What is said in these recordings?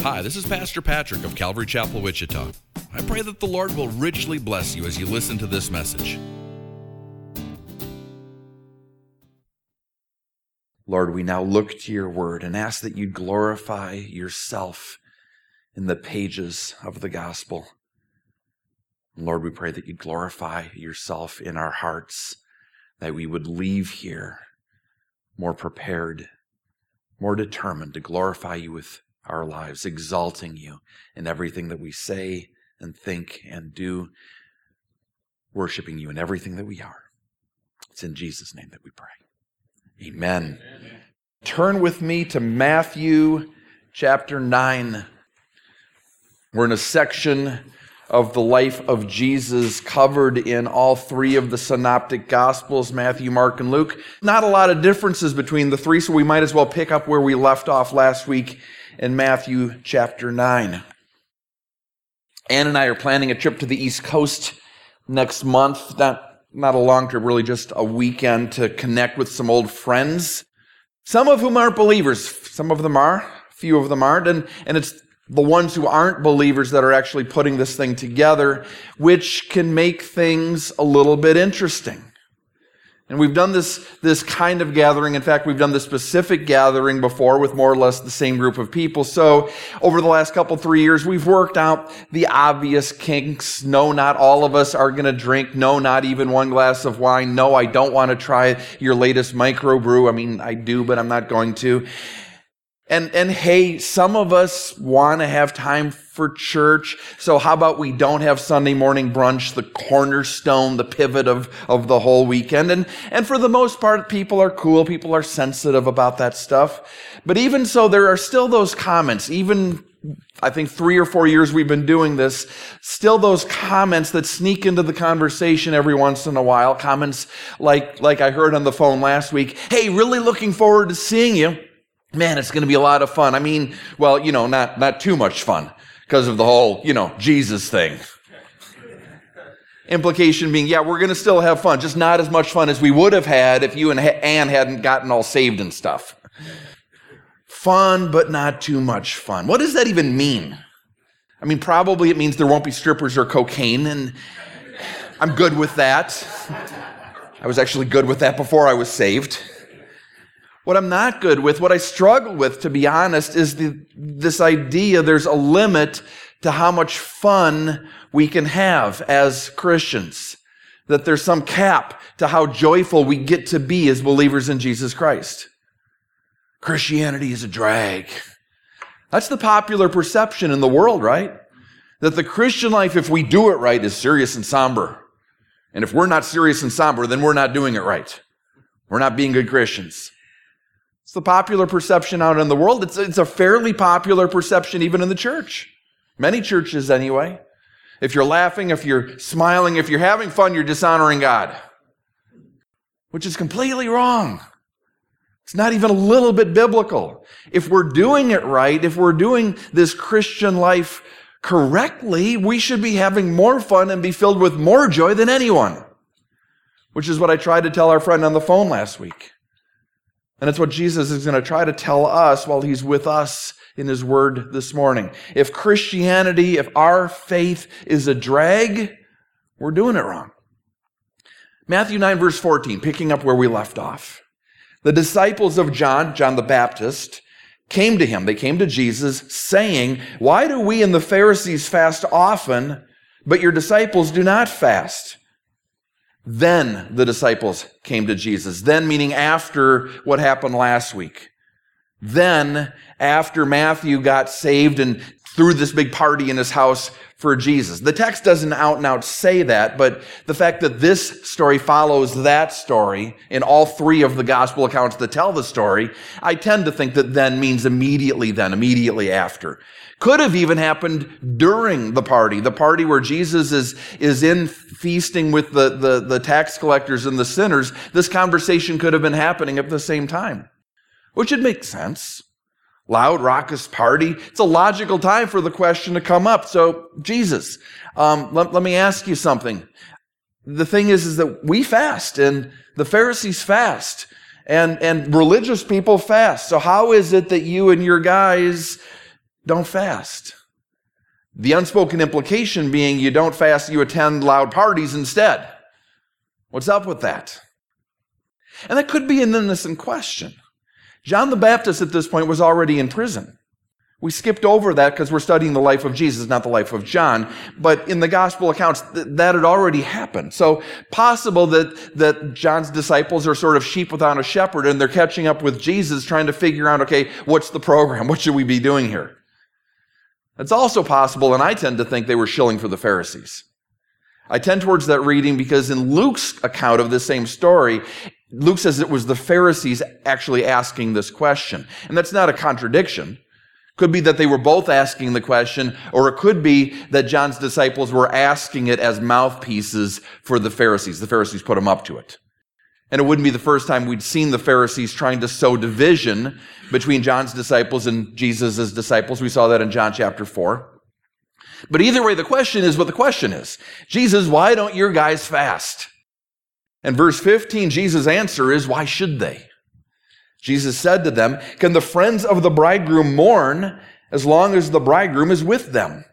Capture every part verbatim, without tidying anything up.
Hi, this is Pastor Patrick of Calvary Chapel, Wichita. I pray that the Lord will richly bless you as you listen to this message. Lord, we now look to your word and ask that you glorify yourself in the pages of the gospel. Lord, we pray that you glorify yourself in our hearts, that we would leave here more prepared, more determined to glorify you with our lives, exalting you in everything that we say and think and do, worshiping you in everything that we are. It's in Jesus' name that we pray. Amen. Amen. Turn with me to Matthew chapter nine. We're in a section of the life of Jesus covered in all three of the synoptic gospels, Matthew, Mark, and Luke. Not a lot of differences between the three, so we might as well pick up where we left off last week in Matthew chapter nine. Ann and I are planning a trip to the East Coast next month. Not, not a long trip, really just a weekend to connect with some old friends. Some of whom aren't believers. Some of them are. A few of them aren't. And, and it's the ones who aren't believers that are actually putting this thing together, which can make things a little bit interesting. And we've done this, this kind of gathering. In fact, we've done this specific gathering before with more or less the same group of people. So over the last couple, three years, we've worked out the obvious kinks. No, not all of us are going to drink. No, not even one glass of wine. No, I don't want to try your latest microbrew. I mean, I do, but I'm not going to. And, and hey, some of us want to have time for church. So how about we don't have Sunday morning brunch, the cornerstone, the pivot of, of the whole weekend? And, and for the most part, people are cool. People are sensitive about that stuff. But even so, there are still those comments. Even, I think three or four years we've been doing this, still those comments that sneak into the conversation every once in a while. Comments like, like I heard on the phone last week. Hey, really looking forward to seeing you. Man, it's going to be a lot of fun. I mean, well, you know, not, not too much fun because of the whole, you know, Jesus thing. Implication being, yeah, we're going to still have fun, just not as much fun as we would have had if you and Ann hadn't gotten all saved and stuff. Fun, but not too much fun. What does that even mean? I mean, probably it means there won't be strippers or cocaine, and I'm good with that. I was actually good with that before I was saved. What I'm not good with, what I struggle with, to be honest, is the, this idea there's a limit to how much fun we can have as Christians. That there's some cap to how joyful we get to be as believers in Jesus Christ. Christianity is a drag. That's the popular perception in the world, right? That the Christian life, if we do it right, is serious and somber. And if we're not serious and somber, then we're not doing it right. We're not being good Christians. It's the popular perception out in the world. It's, it's a fairly popular perception even in the church. Many churches anyway. If you're laughing, if you're smiling, if you're having fun, you're dishonoring God. Which is completely wrong. It's not even a little bit biblical. If we're doing it right, if we're doing this Christian life correctly, we should be having more fun and be filled with more joy than anyone. Which is what I tried to tell our friend on the phone last week. And it's what Jesus is going to try to tell us while he's with us in his word this morning. If Christianity, if our faith is a drag, we're doing it wrong. Matthew nine, verse fourteen, picking up where we left off. The disciples of John, John the Baptist, came to him. They came to Jesus saying, "Why do we and the Pharisees fast often, but your disciples do not fast?" Then the disciples came to Jesus. Then meaning after what happened last week. Then after Matthew got saved and threw this big party in his house for Jesus. The text doesn't out and out say that, but the fact that this story follows that story in all three of the gospel accounts that tell the story, I tend to think that then means immediately then, immediately after. Could have even happened during the party, the party where Jesus is, is in feasting with the, the, the tax collectors and the sinners. This conversation could have been happening at the same time, which would make sense. Loud, raucous party. It's a logical time for the question to come up. So, Jesus, um, let, let me ask you something. The thing is, is that we fast, and the Pharisees fast, and, and religious people fast. So how is it that you and your guys don't fast. The unspoken implication being you don't fast, you attend loud parties instead. What's up with that? And that could be an innocent question. John the Baptist at this point was already in prison. We skipped over that because we're studying the life of Jesus, not the life of John. But in the gospel accounts, th- that had already happened. So possible that, that John's disciples are sort of sheep without a shepherd, and they're catching up with Jesus, trying to figure out, okay, what's the program? What should we be doing here? It's also possible, and I tend to think they were shilling for the Pharisees. I tend towards that reading because in Luke's account of this same story, Luke says it was the Pharisees actually asking this question. And that's not a contradiction. Could be that they were both asking the question, or it could be that John's disciples were asking it as mouthpieces for the Pharisees. The Pharisees put them up to it. And it wouldn't be the first time we'd seen the Pharisees trying to sow division between John's disciples and Jesus' disciples. We saw that in John chapter four. But either way, the question is what the question is. Jesus, why don't your guys fast? And verse fifteen, Jesus' answer is, why should they? Jesus said to them, can the friends of the bridegroom mourn as long as the bridegroom is with them?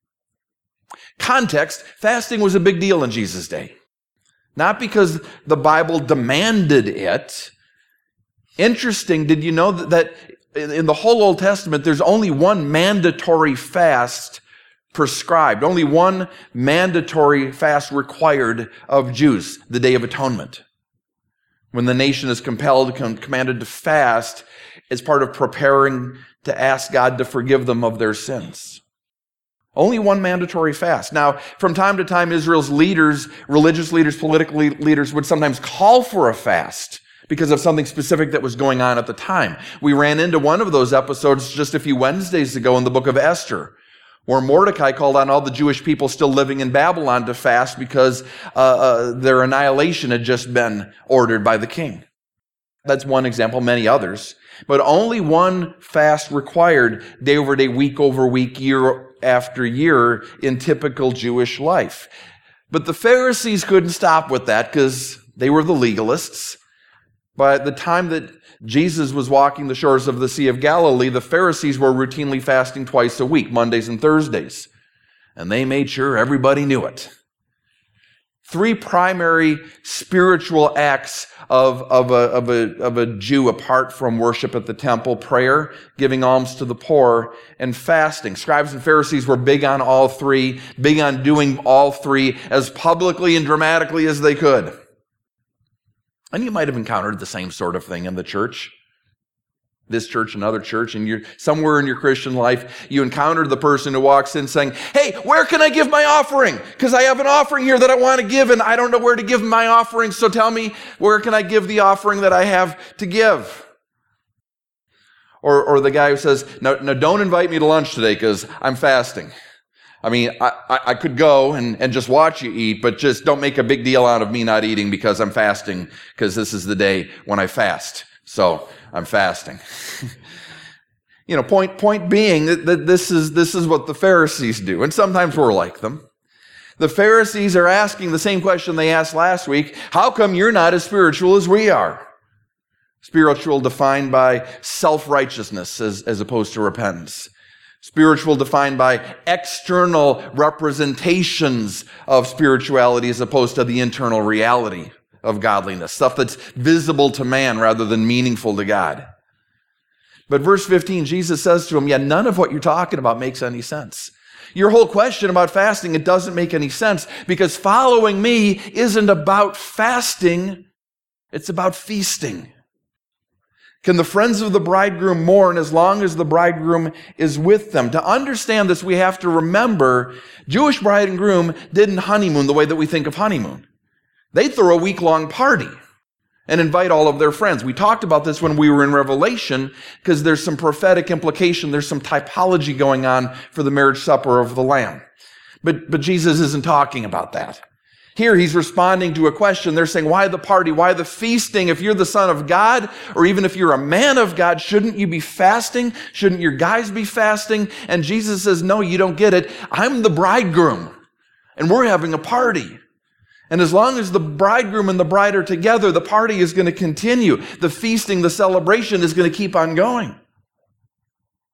Context, fasting was a big deal in Jesus' day. Not because the Bible demanded it. Interesting, did you know that in the whole Old Testament, there's only one mandatory fast prescribed, only one mandatory fast required of Jews, the Day of Atonement. When the nation is compelled, commanded to fast, it's part of preparing to ask God to forgive them of their sins. Only one mandatory fast. Now, from time to time, Israel's leaders, religious leaders, political leaders would sometimes call for a fast because of something specific that was going on at the time. We ran into one of those episodes just a few Wednesdays ago in the book of Esther, where Mordecai called on all the Jewish people still living in Babylon to fast because uh, uh, their annihilation had just been ordered by the king. That's one example, many others. But only one fast required day over day, week over week, year after year in typical Jewish life. But the Pharisees couldn't stop with that because they were the legalists. By the time that Jesus was walking the shores of the Sea of Galilee, the Pharisees were routinely fasting twice a week, Mondays and Thursdays. And they made sure everybody knew it. Three primary spiritual acts of, of, a, of, a, of a Jew apart from worship at the temple: prayer, giving alms to the poor, and fasting. Scribes and Pharisees were big on all three, big on doing all three as publicly and dramatically as they could. And you might have encountered the same sort of thing in the church. This church, another church, and you're somewhere in your Christian life, you encounter the person who walks in saying, hey, where can I give my offering? Because I have an offering here that I want to give, and I don't know where to give my offering, so tell me, where can I give the offering that I have to give? Or, or the guy who says, no, no, don't invite me to lunch today because I'm fasting. I mean, I, I, I could go and, and just watch you eat, but just don't make a big deal out of me not eating because I'm fasting, because this is the day when I fast. So I'm fasting. You know, point point being that, that this is this is what the Pharisees do, and sometimes we're like them. The Pharisees are asking the same question they asked last week: how come you're not as spiritual as we are? Spiritual defined by self-righteousness as, as opposed to repentance. Spiritual defined by external representations of spirituality as opposed to the internal reality of godliness. Stuff that's visible to man rather than meaningful to God. But verse fifteen, Jesus says to him, yeah, none of what you're talking about makes any sense. Your whole question about fasting, it doesn't make any sense because following me isn't about fasting, it's about feasting. Can the friends of the bridegroom mourn as long as the bridegroom is with them? To understand this, we have to remember Jewish bride and groom didn't honeymoon the way that we think of honeymoon. They throw a week-long party and invite all of their friends. We talked about this when we were in Revelation because there's some prophetic implication, there's some typology going on for the marriage supper of the Lamb. But, but Jesus isn't talking about that. Here he's responding to a question. They're saying, why the party? Why the feasting? If you're the Son of God, or even if you're a man of God, shouldn't you be fasting? Shouldn't your guys be fasting? And Jesus says, no, you don't get it. I'm the bridegroom, and we're having a party. And as long as the bridegroom and the bride are together, the party is going to continue. The feasting, the celebration is going to keep on going.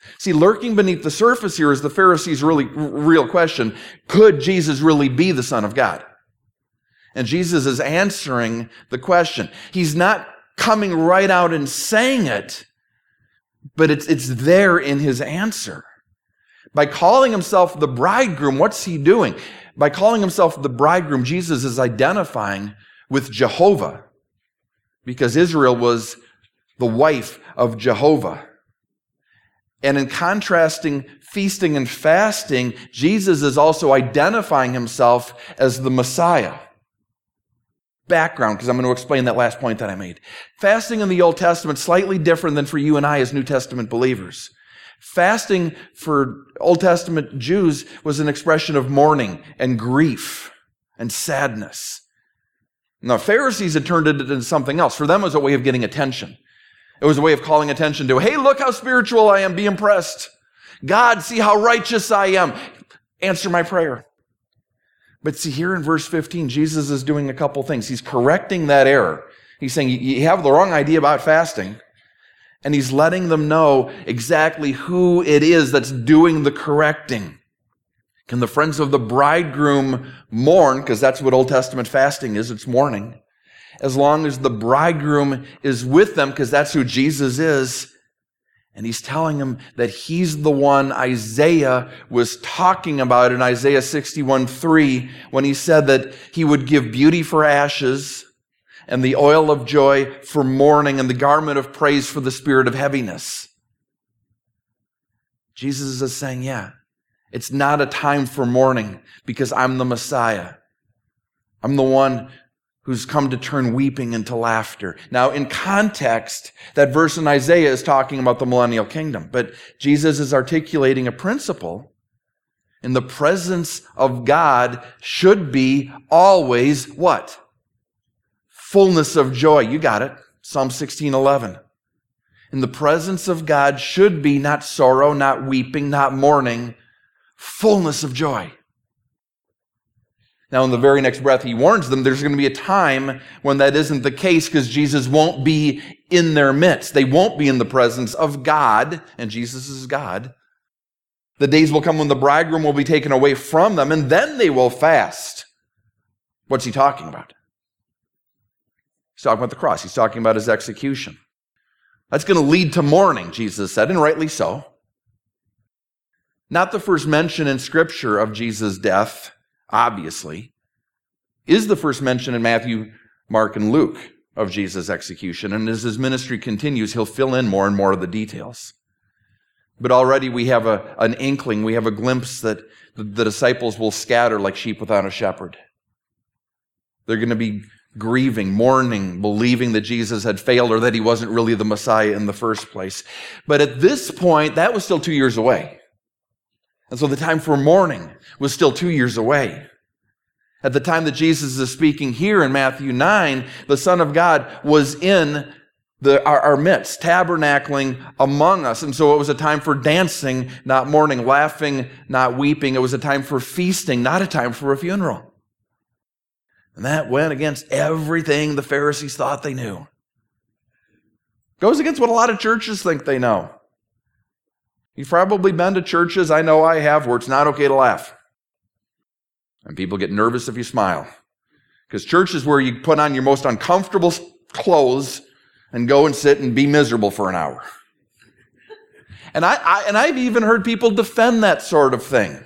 See, lurking beneath the surface here is the Pharisees' really real question. Could Jesus really be the Son of God? And Jesus is answering the question. He's not coming right out and saying it, but it's, it's there in his answer. By calling himself the bridegroom, what's he doing? By calling himself the bridegroom, Jesus is identifying with Jehovah, because Israel was the wife of Jehovah. And in contrasting feasting and fasting, Jesus is also identifying himself as the Messiah. Background, because I'm going to explain that last point that I made. Fasting in the Old Testament is slightly different than for you and I as New Testament believers. Fasting for Old Testament Jews was an expression of mourning and grief and sadness. Now, Pharisees had turned it into something else. For them, it was a way of getting attention. It was a way of calling attention to, hey, look how spiritual I am. Be impressed. God, see how righteous I am. Answer my prayer. But see, here in verse fifteen, Jesus is doing a couple things. He's correcting that error. He's saying, you have the wrong idea about fasting. And he's letting them know exactly who it is that's doing the correcting. Can the friends of the bridegroom mourn? Because that's what Old Testament fasting is. It's mourning. As long as the bridegroom is with them, because that's who Jesus is. And he's telling them that he's the one Isaiah was talking about in Isaiah sixty-one three, when he said that he would give beauty for ashes and the oil of joy for mourning and the garment of praise for the spirit of heaviness. Jesus is saying, yeah, it's not a time for mourning because I'm the Messiah. I'm the one who's come to turn weeping into laughter. Now, in context, that verse in Isaiah is talking about the millennial kingdom, but Jesus is articulating a principle. In the presence of God should be always what? Fullness of joy. You got it. Psalm sixteen eleven. In the presence of God should be not sorrow, not weeping, not mourning, fullness of joy. Now, in the very next breath, he warns them there's going to be a time when that isn't the case because Jesus won't be in their midst. They won't be in the presence of God, and Jesus is God. The days will come when the bridegroom will be taken away from them, and then they will fast. What's he talking about? He's talking about the cross. He's talking about his execution. That's going to lead to mourning, Jesus said, and rightly so. Not the first mention in Scripture of Jesus' death, obviously, is the first mention in Matthew, Mark, and Luke of Jesus' execution. And as his ministry continues, he'll fill in more and more of the details. But already we have a, an inkling, we have a glimpse that the, the disciples will scatter like sheep without a shepherd. They're going to be grieving, mourning, believing that Jesus had failed or that he wasn't really the Messiah in the first place. But at this point, that was still two years away. And so the time for mourning was still two years away. At the time that Jesus is speaking here in Matthew nine, the Son of God was in the, our, our midst, tabernacling among us. And so it was a time for dancing, not mourning, laughing, not weeping. It was a time for feasting, not a time for a funeral. And that went against everything the Pharisees thought they knew. Goes against what a lot of churches think they know. You've probably been to churches, I know I have, where it's not okay to laugh. And people get nervous if you smile. Because church is where you put on your most uncomfortable clothes and go and sit and be miserable for an hour. And, I, I, and I've even heard people defend that sort of thing.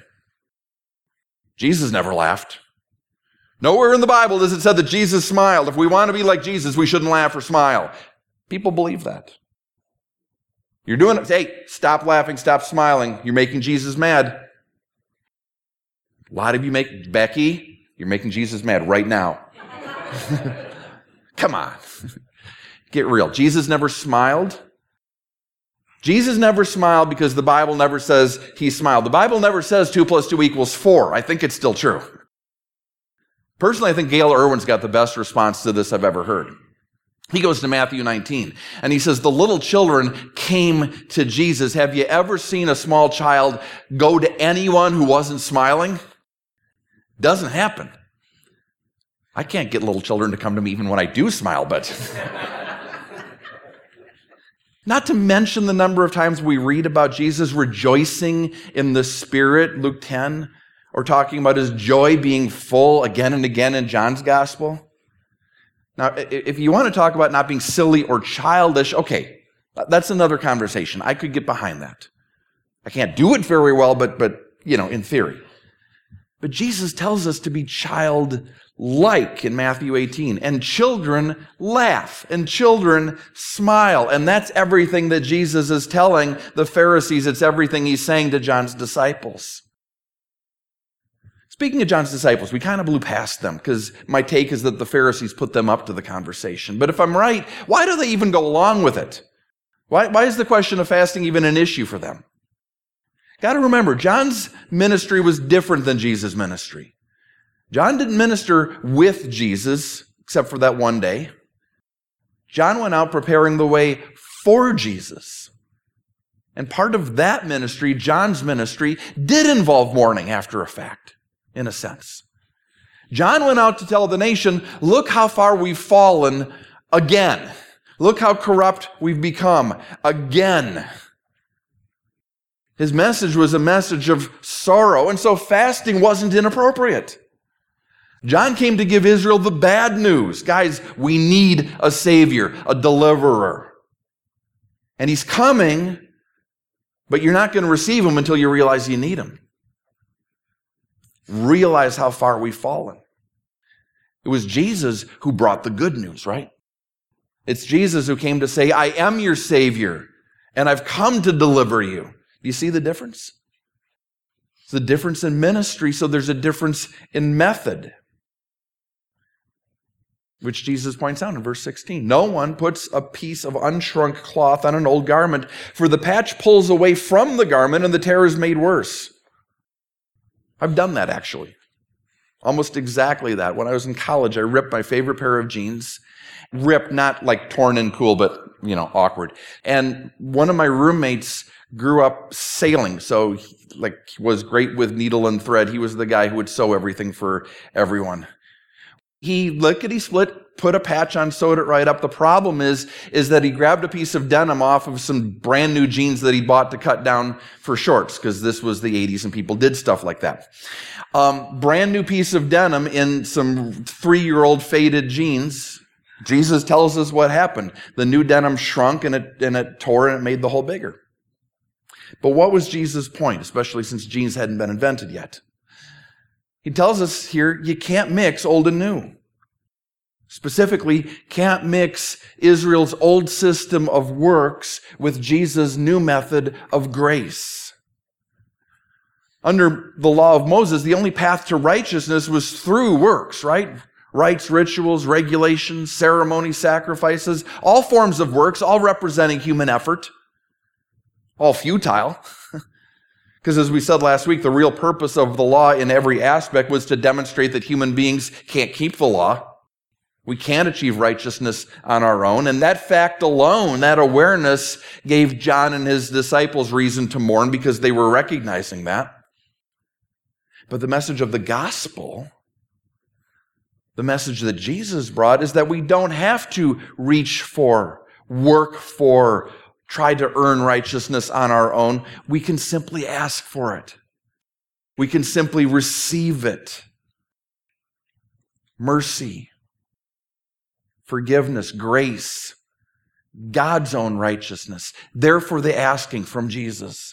Jesus never laughed. Nowhere in the Bible does it say that Jesus smiled. If we want to be like Jesus, we shouldn't laugh or smile. People believe that. You're doing it. Hey, stop laughing, stop smiling. You're making Jesus mad. A lot of you make, Becky, you're making Jesus mad right now. Come on. Get real. Jesus never smiled. Jesus never smiled because the Bible never says he smiled. The Bible never says two plus two equals four. I think it's still true. Personally, I think Gail Irwin's got the best response to this I've ever heard. He goes to Matthew nineteen, and he says, the little children came to Jesus. Have you ever seen a small child go to anyone who wasn't smiling? Doesn't happen. I can't get little children to come to me even when I do smile, but Not to mention the number of times we read about Jesus rejoicing in the Spirit, Luke ten, or talking about his joy being full again and again in John's gospel. Now, if you want to talk about not being silly or childish, okay, that's another conversation. I could get behind that. I can't do it very well, but, but you know, in theory. But Jesus tells us to be childlike in Matthew eighteen. And children laugh, and children smile. And that's everything that Jesus is telling the Pharisees. It's everything he's saying to John's disciples. Speaking of John's disciples, we kind of blew past them because my take is that the Pharisees put them up to the conversation. But if I'm right, why do they even go along with it? Why, why is the question of fasting even an issue for them? Got to remember, John's ministry was different than Jesus' ministry. John didn't minister with Jesus, except for that one day. John went out preparing the way for Jesus. And part of that ministry, John's ministry, did involve mourning after a fact, in a sense. John went out to tell the nation, look how far we've fallen again. Look how corrupt we've become again. His message was a message of sorrow, and so fasting wasn't inappropriate. John came to give Israel the bad news. Guys, we need a Savior, a deliverer. And he's coming, but you're not going to receive him until you realize you need him. Realize how far we've fallen. It was Jesus who brought the good news, right? It's Jesus who came to say, I am your Savior, and I've come to deliver you. Do you see the difference? It's the difference in ministry, so there's a difference in method, which Jesus points out in verse sixteen. No one puts a piece of unshrunk cloth on an old garment, for the patch pulls away from the garment and the tear is made worse. I've done that, actually. Almost exactly that. When I was in college, I ripped my favorite pair of jeans. Ripped, not like torn and cool, but, you know, awkward. And one of my roommates grew up sailing, so he, like, was great with needle and thread. He was the guy who would sew everything for everyone. He lickety-split, put a patch on, sewed it right up. The problem is, is that he grabbed a piece of denim off of some brand new jeans that he bought to cut down for shorts, because this was the eighties and people did stuff like that. Um, brand new piece of denim in some three-year-old faded jeans. Jesus tells us what happened. The new denim shrunk and it, and it tore and it made the hole bigger. But what was Jesus' point, especially since jeans hadn't been invented yet? He tells us here, you can't mix old and new. Specifically, can't mix Israel's old system of works with Jesus' new method of grace. Under the law of Moses, the only path to righteousness was through works, right? Rites, rituals, regulations, ceremonies, sacrifices, all forms of works, all representing human effort, all futile. Because as we said last week, the real purpose of the law in every aspect was to demonstrate that human beings can't keep the law. We can't achieve righteousness on our own. And that fact alone, that awareness, gave John and his disciples reason to mourn because they were recognizing that. But the message of the gospel, the message that Jesus brought, is that we don't have to reach for, work for, try to earn righteousness on our own. We can simply ask for it. We can simply receive it. Mercy, forgiveness, grace, God's own righteousness. Therefore, the asking from Jesus.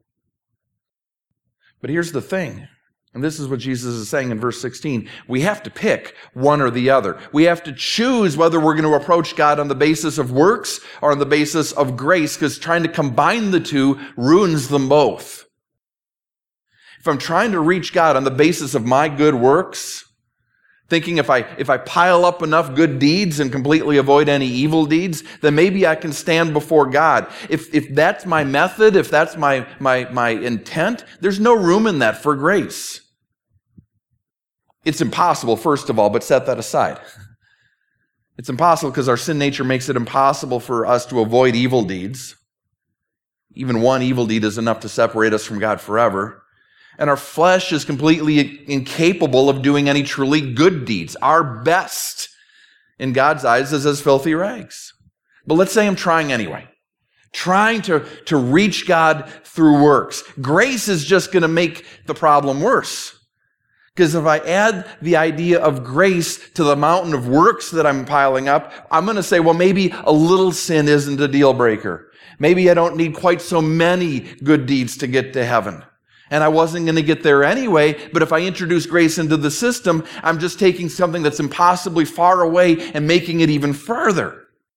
But here's the thing. And this is what Jesus is saying in verse sixteen. We have to pick one or the other. We have to choose whether we're going to approach God on the basis of works or on the basis of grace, because trying to combine the two ruins them both. If I'm trying to reach God on the basis of my good works, thinking if I if I pile up enough good deeds and completely avoid any evil deeds, then maybe I can stand before God. If if that's my method, if that's my my my intent, there's no room in that for grace. It's impossible, first of all, but set that aside. It's impossible because our sin nature makes it impossible for us to avoid evil deeds. Even one evil deed is enough to separate us from God forever. And our flesh is completely incapable of doing any truly good deeds. Our best in God's eyes is as filthy rags. But let's say I'm trying anyway. trying to, to reach God through works. Grace is just going to make the problem worse. Because if I add the idea of grace to the mountain of works that I'm piling up, I'm going to say, well, maybe a little sin isn't a deal breaker. Maybe I don't need quite so many good deeds to get to heaven. And I wasn't going to get there anyway, but if I introduce grace into the system, I'm just taking something that's impossibly far away and making it even further.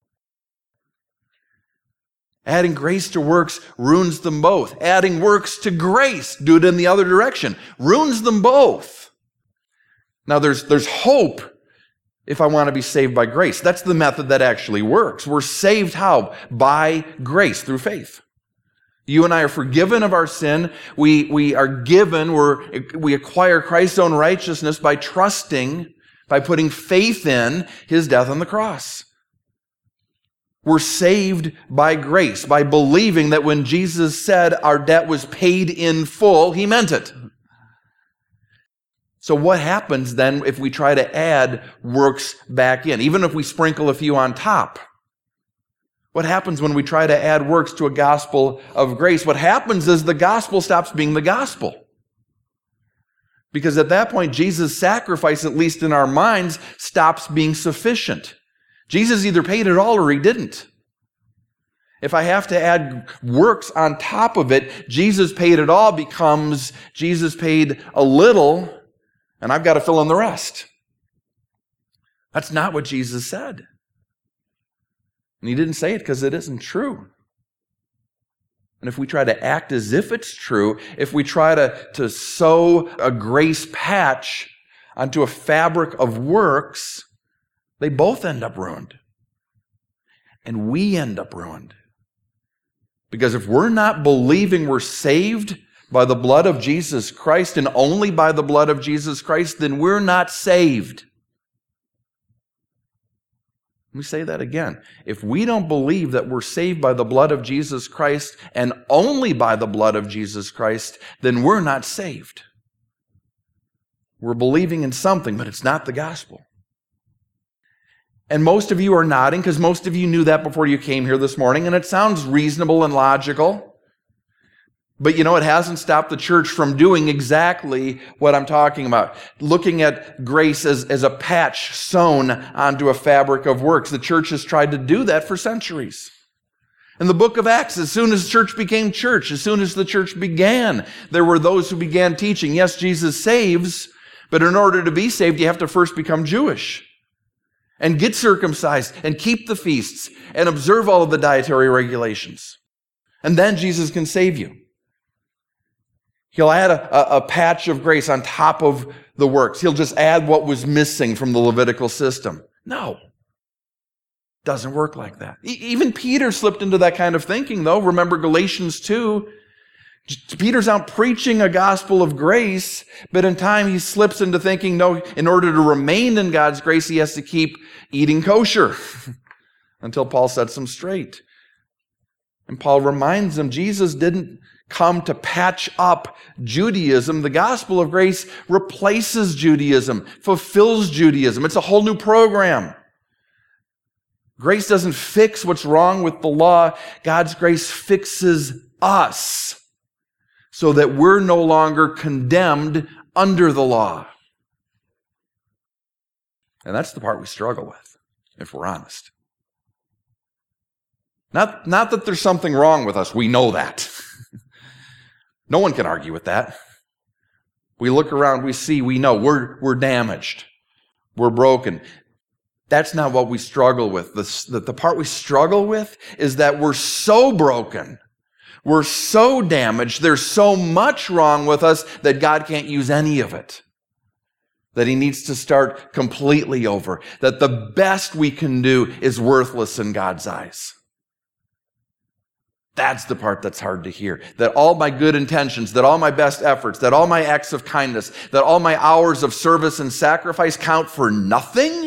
Adding grace to works ruins them both. Adding works to grace, do it in the other direction, ruins them both. Now, there's, there's hope if I want to be saved by grace. That's the method that actually works. We're saved how? By grace, through faith. You and I are forgiven of our sin. We, we are given, we're, we acquire Christ's own righteousness by trusting, by putting faith in his death on the cross. We're saved by grace, by believing that when Jesus said our debt was paid in full, he meant it. So what happens then if we try to add works back in, even if we sprinkle a few on top? What happens when we try to add works to a gospel of grace? What happens is the gospel stops being the gospel. Because at that point, Jesus' sacrifice, at least in our minds, stops being sufficient. Jesus either paid it all or he didn't. If I have to add works on top of it, Jesus paid it all becomes Jesus paid a little, and I've got to fill in the rest. That's not what Jesus said. And he didn't say it because it isn't true. And if we try to act as if it's true, if we try to, to sew a grace patch onto a fabric of works, they both end up ruined. And we end up ruined. Because if we're not believing we're saved by the blood of Jesus Christ and only by the blood of Jesus Christ, then we're not saved. Let me say that again. If we don't believe that we're saved by the blood of Jesus Christ and only by the blood of Jesus Christ, then we're not saved. We're believing in something, but it's not the gospel. And most of you are nodding because most of you knew that before you came here this morning, and it sounds reasonable and logical. But you know, it hasn't stopped the church from doing exactly what I'm talking about. Looking at grace as, as a patch sewn onto a fabric of works. The church has tried to do that for centuries. In the book of Acts, as soon as church became church, as soon as the church began, there were those who began teaching, yes, Jesus saves, but in order to be saved, you have to first become Jewish and get circumcised and keep the feasts and observe all of the dietary regulations. And then Jesus can save you. He'll add a, a, a patch of grace on top of the works. He'll just add what was missing from the Levitical system. No. Doesn't work like that. E- even Peter slipped into that kind of thinking, though. Remember Galatians two? Peter's out preaching a gospel of grace, but in time he slips into thinking, no, in order to remain in God's grace, he has to keep eating kosher until Paul sets him straight. And Paul reminds him, Jesus didn't come to patch up Judaism. The gospel of grace replaces Judaism, fulfills Judaism. It's a whole new program. Grace doesn't fix what's wrong with the law. God's grace fixes us so that we're no longer condemned under the law. And that's the part we struggle with, if we're honest. Not, not that there's something wrong with us. We know that. No one can argue with that. We look around, we see, we know we're, we're damaged. We're broken. That's not what we struggle with. The, the, the part we struggle with is that we're so broken. We're so damaged. There's so much wrong with us that God can't use any of it. That he needs to start completely over. That the best we can do is worthless in God's eyes. That's the part that's hard to hear. That all my good intentions, that all my best efforts, that all my acts of kindness, that all my hours of service and sacrifice count for nothing?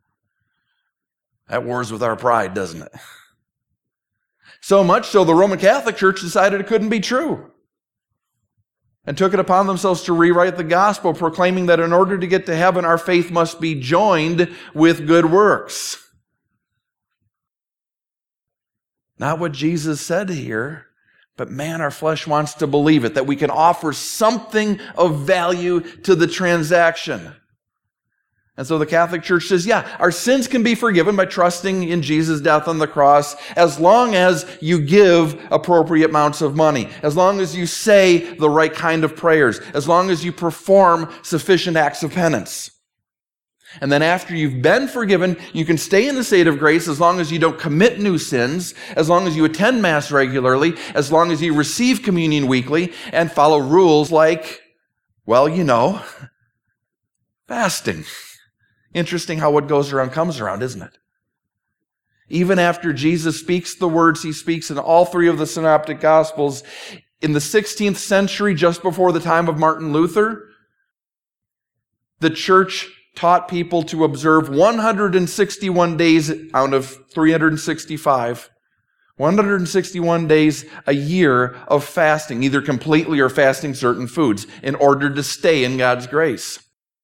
That wars with our pride, doesn't it? So much so the Roman Catholic Church decided it couldn't be true and took it upon themselves to rewrite the gospel, proclaiming that in order to get to heaven, our faith must be joined with good works. Not what Jesus said here, but man, our flesh wants to believe it, that we can offer something of value to the transaction. And so the Catholic Church says, yeah, our sins can be forgiven by trusting in Jesus' death on the cross as long as you give appropriate amounts of money, as long as you say the right kind of prayers, as long as you perform sufficient acts of penance. And then after you've been forgiven, you can stay in the state of grace as long as you don't commit new sins, as long as you attend Mass regularly, as long as you receive communion weekly, and follow rules like, well, you know, fasting. Interesting how what goes around comes around, isn't it? Even after Jesus speaks the words he speaks in all three of the Synoptic Gospels, in the sixteenth century, just before the time of Martin Luther, the church taught people to observe one hundred sixty-one days out of three hundred sixty-five, one hundred sixty-one days a year of fasting, either completely or fasting certain foods, in order to stay in God's grace.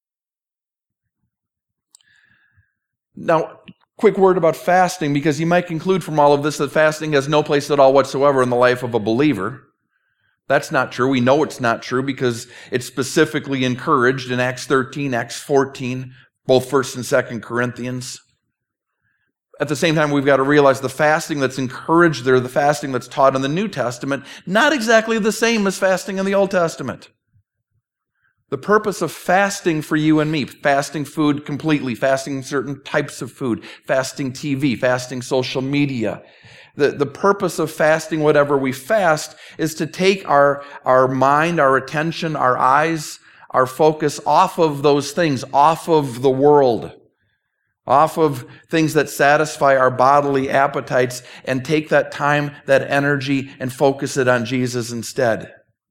Now, quick word about fasting, because you might conclude from all of this that fasting has no place at all whatsoever in the life of a believer. That's not true. We know it's not true because it's specifically encouraged in Acts thirteen, Acts fourteen, both First and Second Corinthians. At the same time, we've got to realize the fasting that's encouraged there, the fasting that's taught in the New Testament, not exactly the same as fasting in the Old Testament. The purpose of fasting for you and me, fasting food completely, fasting certain types of food, fasting T V, fasting social media, The, the purpose of fasting, whatever we fast, is to take our, our mind, our attention, our eyes, our focus off of those things, off of the world, off of things that satisfy our bodily appetites, and take that time, that energy, and focus it on Jesus instead.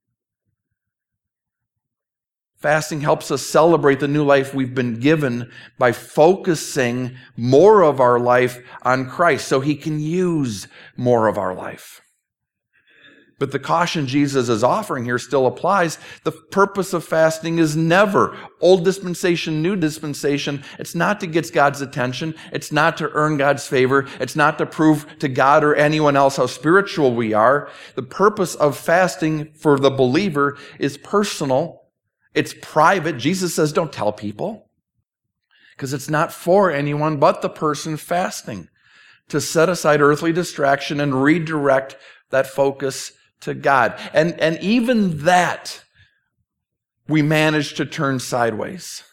Fasting helps us celebrate the new life we've been given by focusing more of our life on Christ so he can use more of our life. But the caution Jesus is offering here still applies. The purpose of fasting is never old dispensation, new dispensation. It's not to get God's attention. It's not to earn God's favor. It's not to prove to God or anyone else how spiritual we are. The purpose of fasting for the believer is personal. It's private. Jesus says, don't tell people, because it's not for anyone but the person fasting, to set aside earthly distraction and redirect that focus to God. And, and even that, we manage to turn sideways.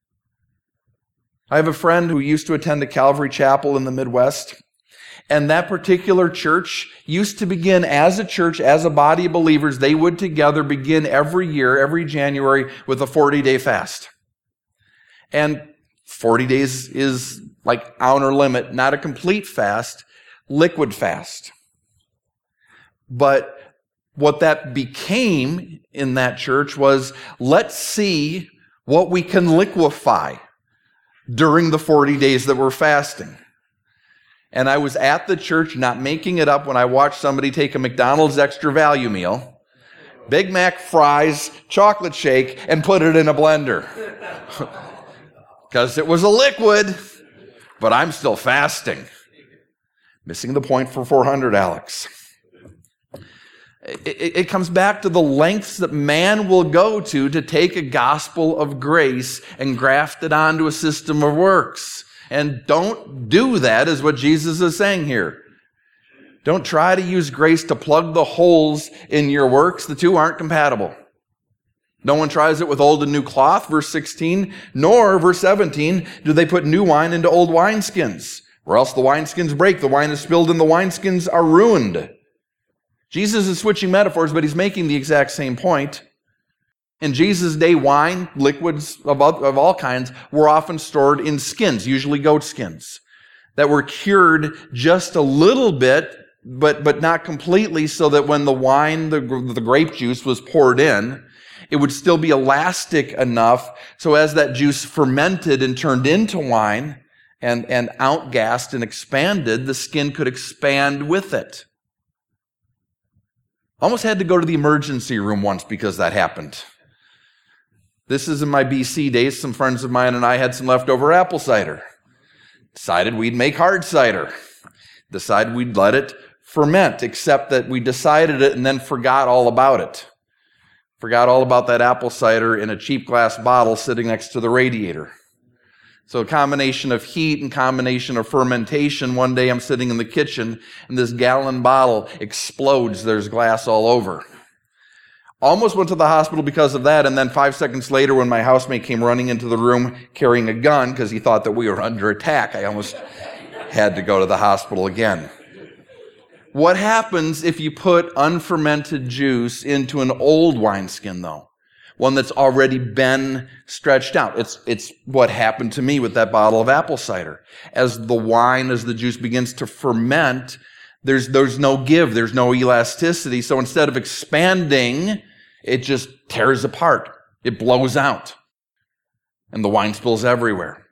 I have a friend who used to attend a Calvary Chapel in the Midwest. And that particular church used to begin as a church, as a body of believers, they would together begin every year, every January, with a forty-day fast. And forty days is like outer limit, not a complete fast, liquid fast. But what that became in that church was, let's see what we can liquefy during the forty days that we're fasting. And I was at the church, not making it up, when I watched somebody take a McDonald's extra value meal, Big Mac fries, chocolate shake, and put it in a blender. Because it was a liquid, but I'm still fasting. Missing the point for four hundred, Alex. It, it, it comes back to the lengths that man will go to to take a gospel of grace and graft it onto a system of works. And don't do that, is what Jesus is saying here. Don't try to use grace to plug the holes in your works. The two aren't compatible. No one tries it with old and new cloth, verse sixteen, nor, verse seventeen, do they put new wine into old wineskins, or else the wineskins break, the wine is spilled, and the wineskins are ruined. Jesus is switching metaphors, but he's making the exact same point. In Jesus' day, wine, liquids of all, of all kinds, were often stored in skins, usually goat skins, that were cured just a little bit, but, but not completely, so that when the wine, the, the grape juice was poured in, it would still be elastic enough so as that juice fermented and turned into wine and, and outgassed and expanded, the skin could expand with it. Almost had to go to the emergency room once because that happened. This is in my B C days. Some friends of mine and I had some leftover apple cider. Decided we'd make hard cider. Decided we'd let it ferment, except that we decided it and then forgot all about it. Forgot all about that apple cider in a cheap glass bottle sitting next to the radiator. So a combination of heat and combination of fermentation. One day I'm sitting in the kitchen and this gallon bottle explodes. There's glass all over. Almost went to the hospital because of that, and then five seconds later when my housemate came running into the room carrying a gun because he thought that we were under attack, I almost had to go to the hospital again. What happens if you put unfermented juice into an old wineskin, though? One that's already been stretched out. It's, it's what happened to me with that bottle of apple cider. As the wine, as the juice begins to ferment, there's, there's no give, there's no elasticity. So instead of expanding, it just tears apart. It blows out. And the wine spills everywhere.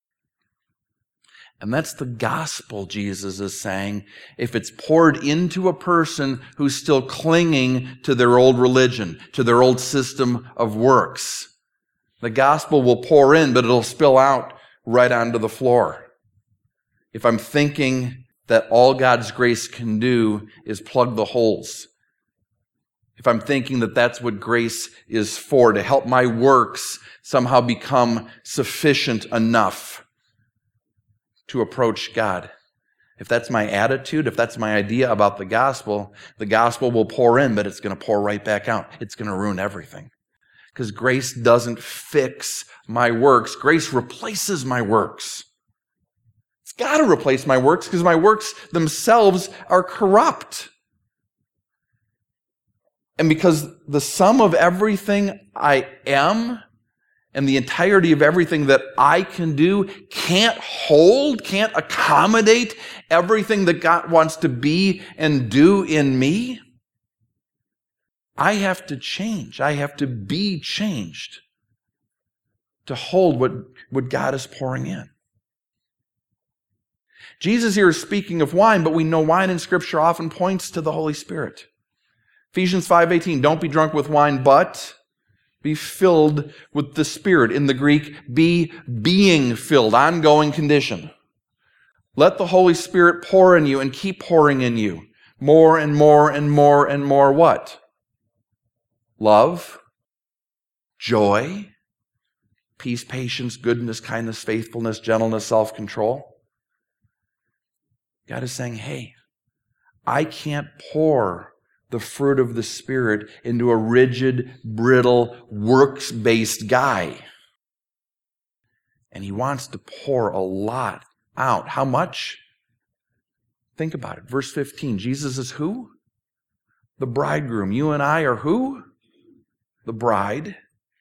And that's the gospel, Jesus is saying. If it's poured into a person who's still clinging to their old religion, to their old system of works, the gospel will pour in, but it'll spill out right onto the floor. If I'm thinking that all God's grace can do is plug the holes, if I'm thinking that that's what grace is for, to help my works somehow become sufficient enough to approach God. If that's my attitude, if that's my idea about the gospel, the gospel will pour in, but it's going to pour right back out. It's going to ruin everything. Because grace doesn't fix my works. Grace replaces my works. It's got to replace my works because my works themselves are corrupt. And because the sum of everything I am and the entirety of everything that I can do can't hold, can't accommodate everything that God wants to be and do in me, I have to change. I have to be changed to hold what, what God is pouring in. Jesus here is speaking of wine, but we know wine in Scripture often points to the Holy Spirit. Ephesians five eighteen, don't be drunk with wine, but be filled with the Spirit. In the Greek, be being filled, ongoing condition. Let the Holy Spirit pour in you and keep pouring in you. More and more and more and more what? Love, joy, peace, patience, goodness, kindness, faithfulness, gentleness, self-control. God is saying, hey, I can't pour the fruit of the Spirit into a rigid, brittle, works-based guy. And He wants to pour a lot out. How much? Think about it. Verse fifteen, Jesus is who? The bridegroom. You and I are who? The bride.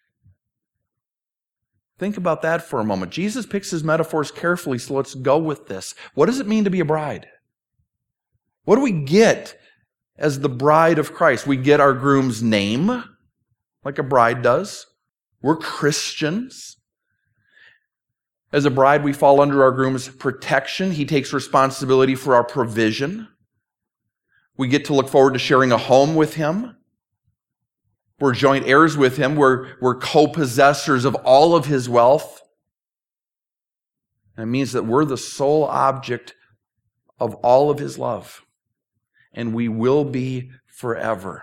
Think about that for a moment. Jesus picks his metaphors carefully, so let's go with this. What does it mean to be a bride? What do we get as the bride of Christ? We get our groom's name, like a bride does. We're Christians. As a bride, we fall under our groom's protection. He takes responsibility for our provision. We get to look forward to sharing a home with him. We're joint heirs with him. We're, we're co-possessors of all of his wealth. And it means that we're the sole object of all of his love. And we will be forever.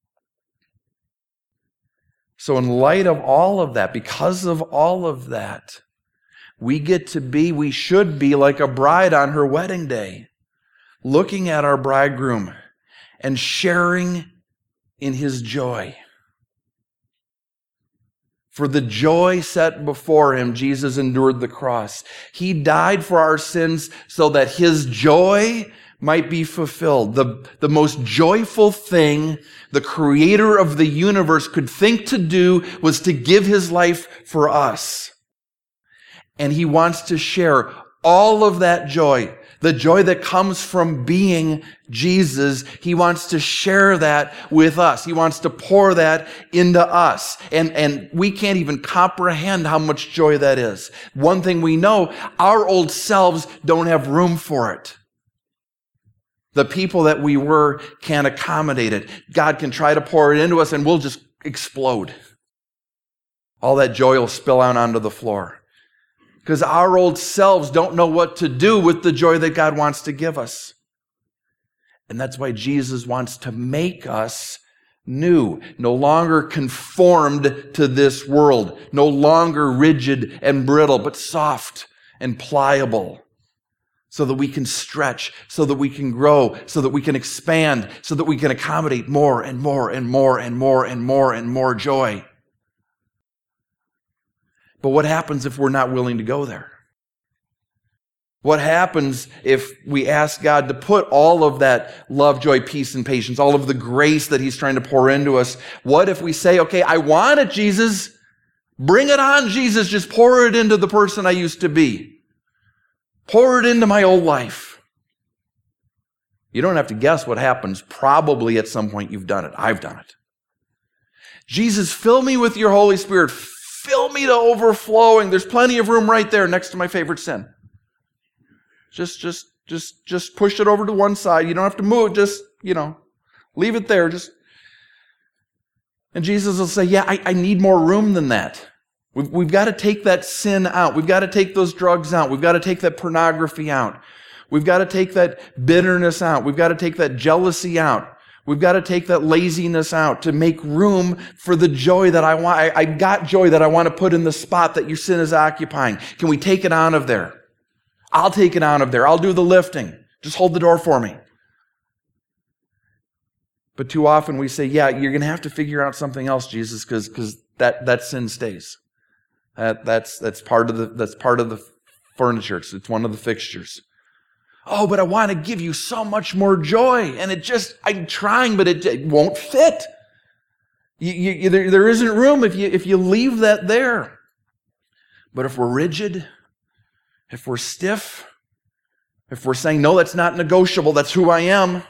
So in light of all of that, because of all of that, we get to be, we should be like a bride on her wedding day, looking at our bridegroom and sharing in his joy. For the joy set before him, Jesus endured the cross. He died for our sins so that his joy might be fulfilled. The, the most joyful thing the creator of the universe could think to do was to give his life for us. And he wants to share all of that joy, the joy that comes from being Jesus. He wants to share that with us. He wants to pour that into us. And, and we can't even comprehend how much joy that is. One thing we know, our old selves don't have room for it. The people that we were can't accommodate it. God can try to pour it into us and we'll just explode. All that joy will spill out onto the floor. Because our old selves don't know what to do with the joy that God wants to give us. And that's why Jesus wants to make us new, no longer conformed to this world, no longer rigid and brittle, but soft and pliable, so that we can stretch, so that we can grow, so that we can expand, so that we can accommodate more and more and more and more and more and more joy. But what happens if we're not willing to go there? What happens if we ask God to put all of that love, joy, peace, and patience, all of the grace that He's trying to pour into us? What if we say, okay, I want it, Jesus. Bring it on, Jesus. Just pour it into the person I used to be. Pour it into my old life. You don't have to guess what happens. Probably at some point you've done it. I've done it. Jesus, fill me with your Holy Spirit. Fill me to overflowing. There's plenty of room right there next to my favorite sin. Just, just, just, just push it over to one side. You don't have to move. Just, you know, leave it there. Just, and Jesus will say, yeah, I, I need more room than that. We've, we've got to take that sin out. We've got to take those drugs out. We've got to take that pornography out. We've got to take that bitterness out. We've got to take that jealousy out. We've got to take that laziness out to make room for the joy that I want. I, I got joy that I want to put in the spot that your sin is occupying. Can we take it out of there? I'll take it out of there. I'll do the lifting. Just hold the door for me. But too often we say, yeah, you're going to have to figure out something else, Jesus, because because that, that sin stays. That, that's, that's, part of the, that's part of the furniture. It's, it's one of the fixtures. Oh, but I want to give you so much more joy. And it just, I'm trying, but it, it won't fit. You, you, there, there isn't room if you, if you leave that there. But if we're rigid, if we're stiff, if we're saying, no, that's not negotiable, that's who I am,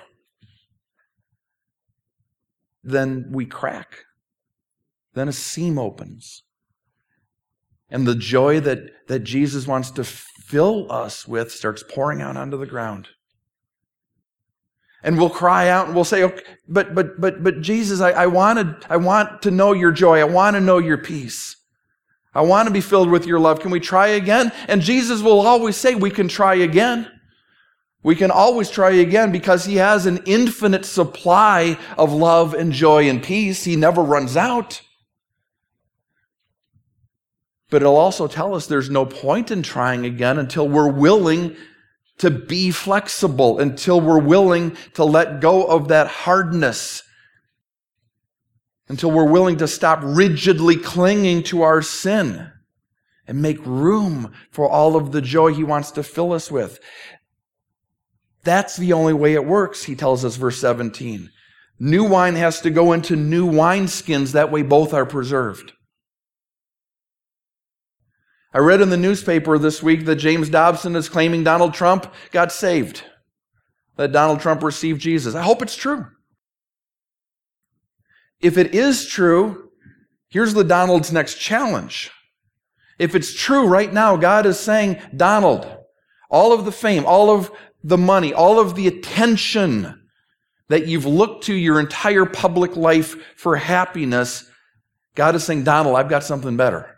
then we crack. Then a seam opens. And the joy that, that Jesus wants to fill us with starts pouring out onto the ground. And we'll cry out and we'll say, okay, but but but but Jesus, I, I wanted, I want to know your joy. I want to know your peace. I want to be filled with your love. Can we try again? And Jesus will always say, we can try again. We can always try again because He has an infinite supply of love and joy and peace. He never runs out. But it'll also tell us there's no point in trying again until we're willing to be flexible, until we're willing to let go of that hardness, until we're willing to stop rigidly clinging to our sin and make room for all of the joy He wants to fill us with. That's the only way it works, He tells us, verse seventeen. New wine has to go into new wineskins. That way both are preserved. I read in the newspaper this week that James Dobson is claiming Donald Trump got saved, that Donald Trump received Jesus. I hope it's true. If it is true, here's the Donald's next challenge. If it's true right now, God is saying, Donald, all of the fame, all of the money, all of the attention that you've looked to your entire public life for happiness, God is saying, Donald, I've got something better.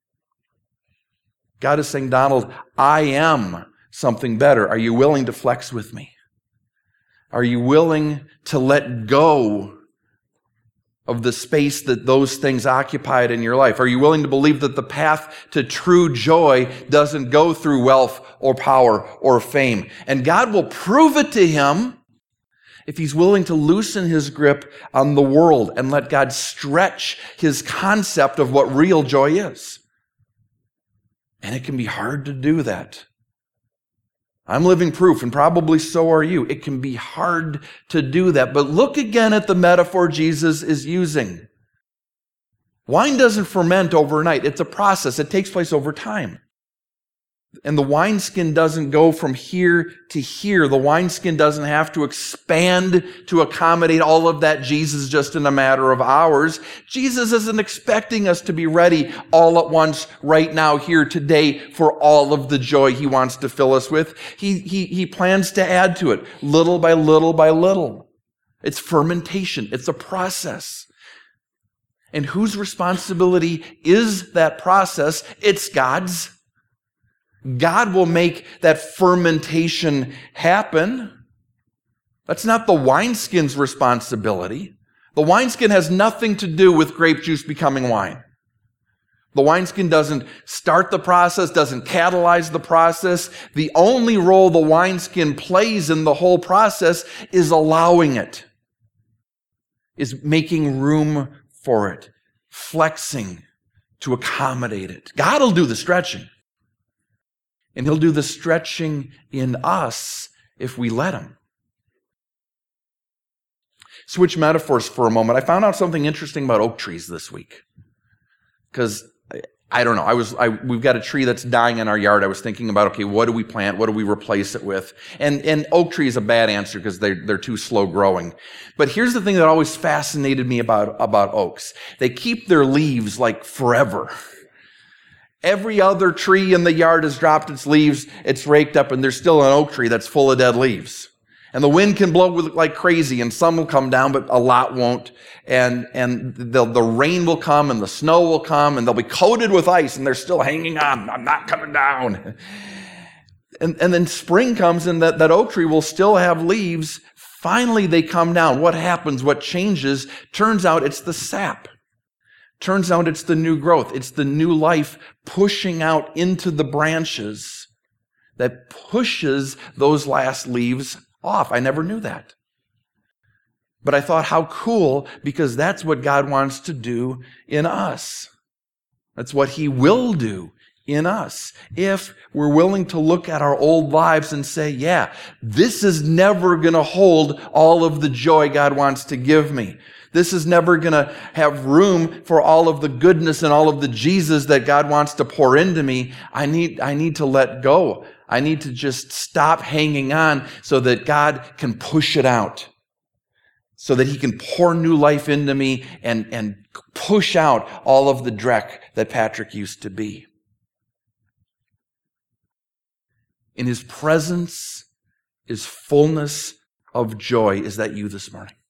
God is saying, Donald, I am something better. Are you willing to flex with me? Are you willing to let go of the space that those things occupied in your life? Are you willing to believe that the path to true joy doesn't go through wealth or power or fame? And God will prove it to him if he's willing to loosen his grip on the world and let God stretch his concept of what real joy is. And it can be hard to do that. I'm living proof, and probably so are you. It can be hard to do that. But look again at the metaphor Jesus is using. Wine doesn't ferment overnight. It's a process. It takes place over time. And the wineskin doesn't go from here to here. The wineskin doesn't have to expand to accommodate all of that Jesus just in a matter of hours. Jesus isn't expecting us to be ready all at once right now here today for all of the joy he wants to fill us with. He, he, he plans to add to it little by little by little. It's fermentation. It's a process. And whose responsibility is that process? It's God's. God will make that fermentation happen. That's not the wineskin's responsibility. The wineskin has nothing to do with grape juice becoming wine. The wineskin doesn't start the process, doesn't catalyze the process. The only role the wineskin plays in the whole process is allowing it, is making room for it, flexing to accommodate it. God will do the stretching. And he'll do the stretching in us if we let him. Switch metaphors for a moment. I found out something interesting about oak trees this week. Because, I don't know, I was, I, we've got a tree that's dying in our yard. I was thinking about, okay, what do we plant? What do we replace it with? And, and oak tree is a bad answer because they're, they're too slow growing. But here's the thing that always fascinated me about, about oaks. They keep their leaves like forever. Every other tree in the yard has dropped its leaves, it's raked up, and there's still an oak tree that's full of dead leaves. And the wind can blow like crazy, and some will come down, but a lot won't. And and the, the rain will come, and the snow will come, and they'll be coated with ice, and they're still hanging on. I'm not coming down. And, and then spring comes, and that, that oak tree will still have leaves. Finally, they come down. What happens? What changes? Turns out it's the sap. Turns out it's the new growth. It's the new life pushing out into the branches that pushes those last leaves off. I never knew that. But I thought, how cool, because that's what God wants to do in us. That's what he will do in us. If we're willing to look at our old lives and say, yeah, this is never going to hold all of the joy God wants to give me. This is never going to have room for all of the goodness and all of the Jesus that God wants to pour into me. I need, I need to let go. I need to just stop hanging on so that God can push it out. So that he can pour new life into me and, and push out all of the dreck that Patrick used to be. In his presence is fullness of joy. Is that you this morning?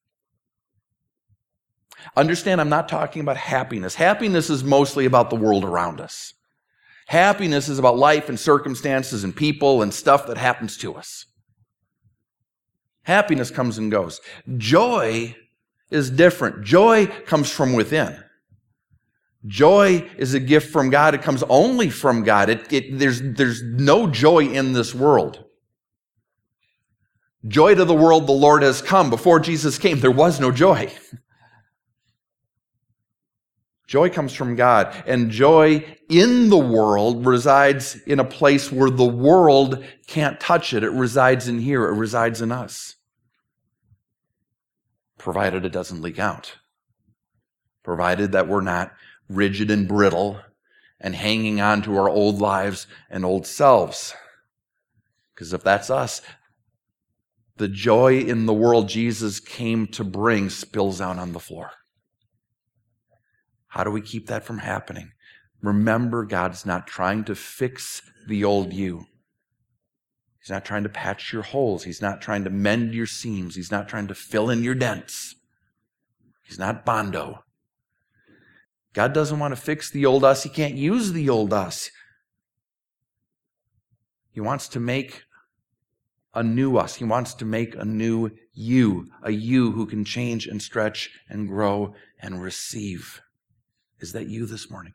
Understand, I'm not talking about happiness. Happiness is mostly about the world around us. Happiness is about life and circumstances and people and stuff that happens to us. Happiness comes and goes. Joy is different. Joy comes from within. Joy is a gift from God. It comes only from God. It, it, there's, there's no joy in this world. Joy to the world, the Lord has come. Before Jesus came, there was no joy. Joy comes from God, and joy in the world resides in a place where the world can't touch it. It resides in here. It resides in us. Provided it doesn't leak out. Provided that we're not rigid and brittle and hanging on to our old lives and old selves. Because if that's us, the joy in the world Jesus came to bring spills out on the floor. How do we keep that from happening? Remember, God's not trying to fix the old you. He's not trying to patch your holes. He's not trying to mend your seams. He's not trying to fill in your dents. He's not Bondo. God doesn't want to fix the old us. He can't use the old us. He wants to make a new us. He wants to make a new you, a you who can change and stretch and grow and receive. Is that you this morning?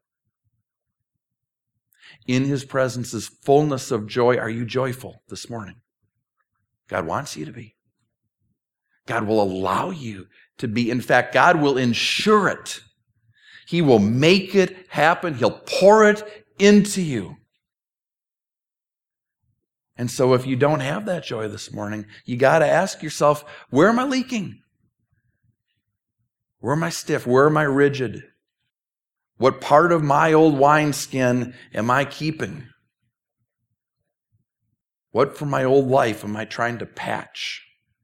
In his presence is fullness of joy. Are you joyful this morning? God wants you to be. God will allow you to be. In fact, God will ensure it. He will make it happen. He'll pour it into you. And so if you don't have that joy this morning, you got to ask yourself, where am I leaking? Where am I stiff? Where am I rigid? What part of my old wineskin am I keeping? What from my old life am I trying to patch?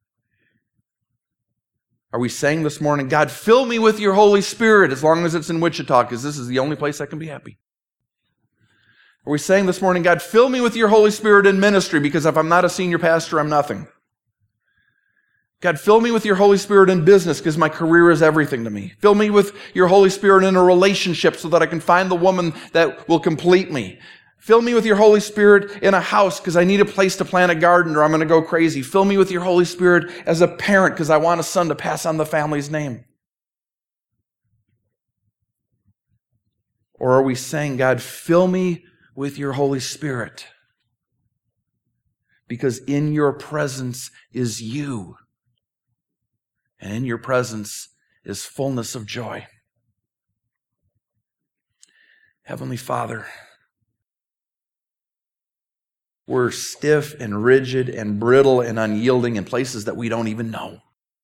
Are we saying this morning, God, fill me with your Holy Spirit as long as it's in Wichita, because this is the only place I can be happy? Are we saying this morning, God, fill me with your Holy Spirit in ministry, because if I'm not a senior pastor, I'm nothing? God, fill me with your Holy Spirit in business because my career is everything to me. Fill me with your Holy Spirit in a relationship so that I can find the woman that will complete me. Fill me with your Holy Spirit in a house because I need a place to plant a garden or I'm going to go crazy. Fill me with your Holy Spirit as a parent because I want a son to pass on the family's name. Or are we saying, God, fill me with your Holy Spirit because in your presence is you, and in your presence is fullness of joy. Heavenly Father, we're stiff and rigid and brittle and unyielding in places that we don't even know.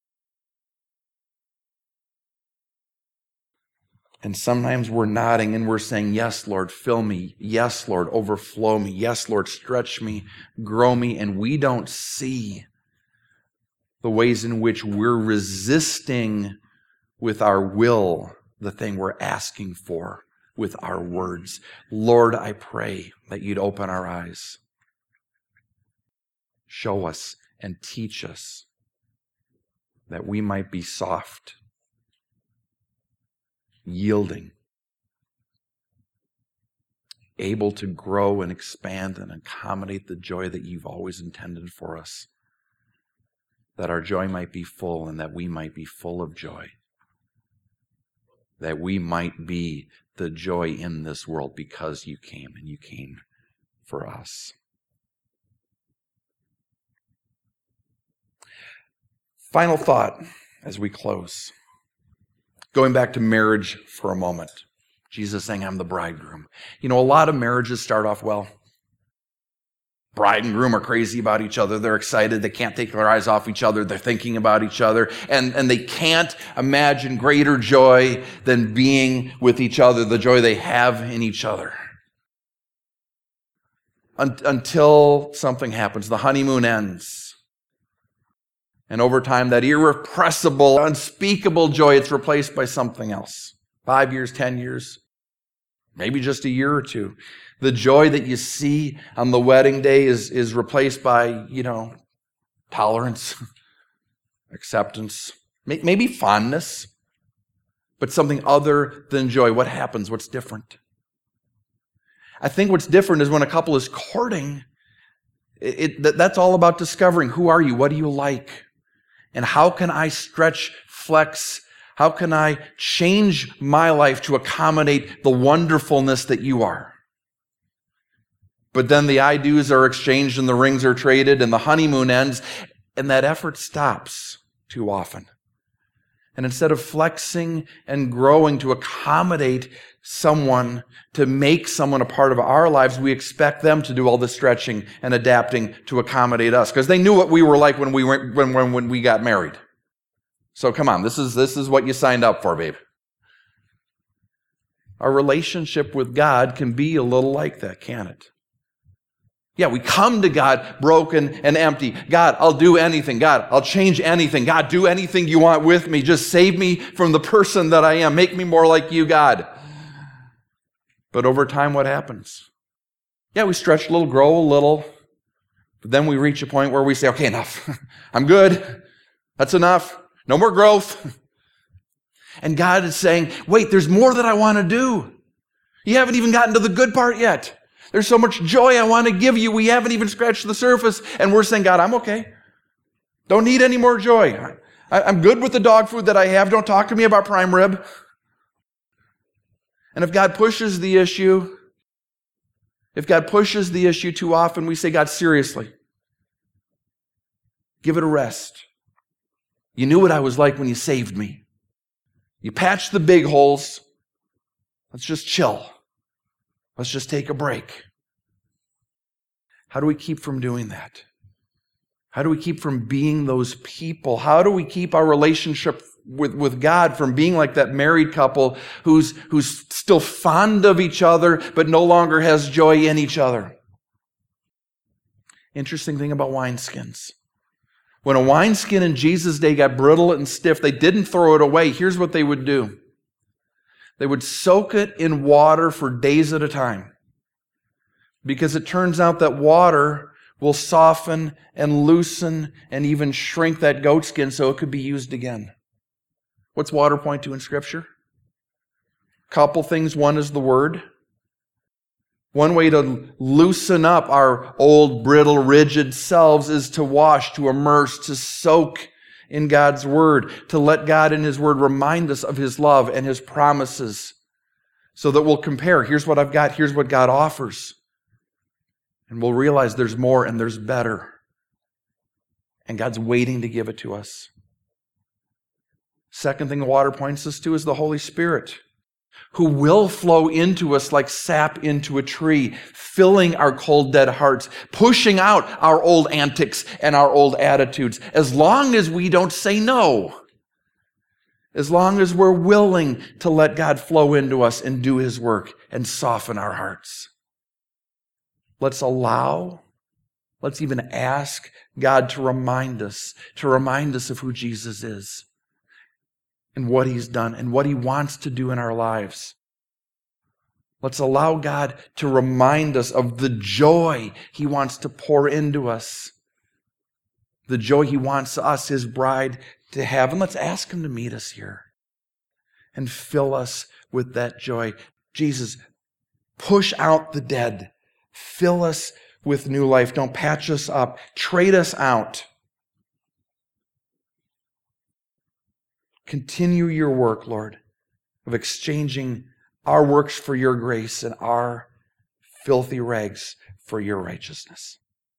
And sometimes we're nodding and we're saying, yes, Lord, fill me. Yes, Lord, overflow me. Yes, Lord, stretch me, grow me. And we don't see the ways in which we're resisting with our will the thing we're asking for with our words. Lord, I pray that you'd open our eyes. Show us and teach us that we might be soft, yielding, able to grow and expand and accommodate the joy that you've always intended for us, that our joy might be full and that we might be full of joy, that we might be the joy in this world because you came and you came for us. Final thought as we close. Going back to marriage for a moment. Jesus saying, I'm the bridegroom. You know, a lot of marriages start off well. Bride and groom are crazy about each other. They're excited. They can't take their eyes off each other. They're thinking about each other. And, and they can't imagine greater joy than being with each other, the joy they have in each other. Un- until something happens. The honeymoon ends. And over time, that irrepressible, unspeakable joy, it's replaced by something else. Five years, ten years, maybe just a year or two. The joy that you see on the wedding day is, is replaced by, you know, tolerance, acceptance, maybe fondness, but something other than joy. What happens? What's different? I think what's different is when a couple is courting, it, it, that, that's all about discovering who are you, what do you like? And how can I stretch, flex, how can I change my life to accommodate the wonderfulness that you are? But then the I-do's are exchanged and the rings are traded and the honeymoon ends and that effort stops too often. And instead of flexing and growing to accommodate someone, to make someone a part of our lives, we expect them to do all the stretching and adapting to accommodate us. Because they knew what we were like when we went, when, when, when we got married. So come on, this is, this is what you signed up for, babe. Our relationship with God can be a little like that, can't it? Yeah, we come to God broken and empty. God, I'll do anything. God, I'll change anything. God, do anything you want with me. Just save me from the person that I am. Make me more like you, God. But over time, what happens? Yeah, we stretch a little, grow a little. But then we reach a point where we say, okay, enough. I'm good. That's enough. No more growth. And God is saying, wait, there's more that I want to do. You haven't even gotten to the good part yet. There's so much joy I want to give you. We haven't even scratched the surface. And we're saying, God, I'm okay. Don't need any more joy. I, I'm good with the dog food that I have. Don't talk to me about prime rib. And if God pushes the issue, if God pushes the issue too often, we say, God, seriously, give it a rest. You knew what I was like when you saved me. You patched the big holes. Let's just chill. Let's just take a break. How do we keep from doing that? How do we keep from being those people? How do we keep our relationship with, with God from being like that married couple who's, who's still fond of each other, but no longer has joy in each other? Interesting thing about wineskins. When a wineskin in Jesus' day got brittle and stiff, they didn't throw it away. Here's what they would do. They would soak it in water for days at a time. Because it turns out that water will soften and loosen and even shrink that goat skin so it could be used again. What's water point to in Scripture? Couple things. One is the Word. One way to loosen up our old, brittle, rigid selves is to wash, to immerse, to soak in God's Word, to let God in His Word remind us of His love and His promises so that we'll compare. Here's what I've got. Here's what God offers. And we'll realize there's more and there's better. And God's waiting to give it to us. Second thing the water points us to is the Holy Spirit, who will flow into us like sap into a tree, filling our cold, dead hearts, pushing out our old antics and our old attitudes, as long as we don't say no, as long as we're willing to let God flow into us and do His work and soften our hearts. Let's allow, let's even ask God to remind us, to remind us of who Jesus is and what He's done and what He wants to do in our lives. Let's allow God to remind us of the joy He wants to pour into us, the joy He wants us, His bride, to have. And let's ask Him to meet us here and fill us with that joy. Jesus, push out the dead. Fill us with new life. Don't patch us up. Trade us out. Continue your work, Lord, of exchanging our works for your grace and our filthy rags for your righteousness.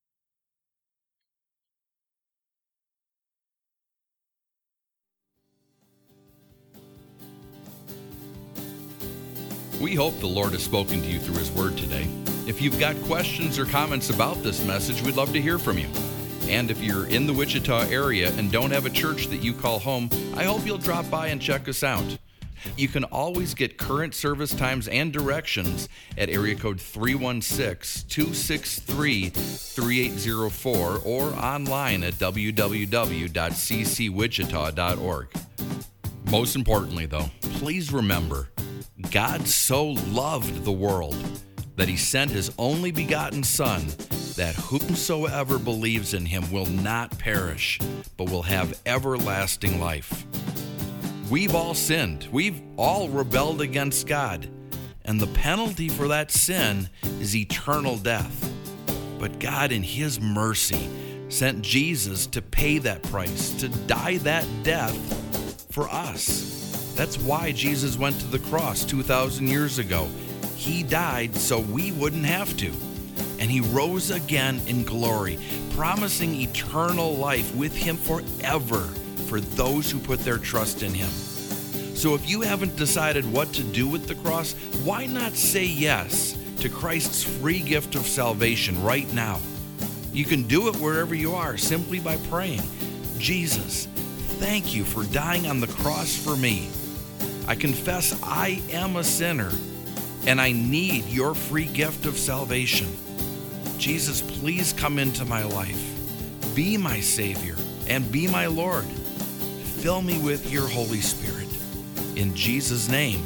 We hope the Lord has spoken to you through His Word today. If you've got questions or comments about this message, we'd love to hear from you. And if you're in the Wichita area and don't have a church that you call home, I hope you'll drop by and check us out. You can always get current service times and directions at area code three one six, two six three, three eight zero four or online at w w w dot c c wichita dot org. Most importantly, though, please remember, God so loved the world that He sent His only begotten Son, that whomsoever believes in Him will not perish, but will have everlasting life. We've all sinned. We've all rebelled against God. And the penalty for that sin is eternal death. But God, in His mercy, sent Jesus to pay that price, to die that death for us. That's why Jesus went to the cross two thousand years ago. He died so we wouldn't have to. And He rose again in glory, promising eternal life with Him forever for those who put their trust in Him. So if you haven't decided what to do with the cross, why not say yes to Christ's free gift of salvation right now? You can do it wherever you are simply by praying, Jesus, thank you for dying on the cross for me. I confess I am a sinner and I need your free gift of salvation. Jesus, please come into my life. Be my Savior and be my Lord. Fill me with your Holy Spirit. In Jesus' name,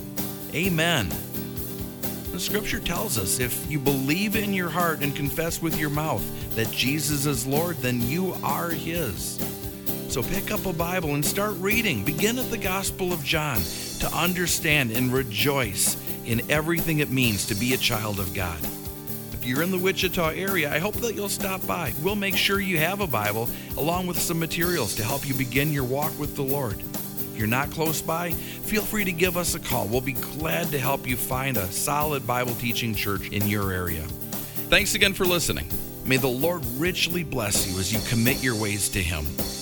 amen. The Scripture tells us if you believe in your heart and confess with your mouth that Jesus is Lord, then you are His. So pick up a Bible and start reading. Begin at the Gospel of John to understand and rejoice in everything it means to be a child of God. If you're in the Wichita area, I hope that you'll stop by. We'll make sure you have a Bible along with some materials to help you begin your walk with the Lord. If you're not close by, feel free to give us a call. We'll be glad to help you find a solid Bible teaching church in your area. Thanks again for listening. May the Lord richly bless you as you commit your ways to Him.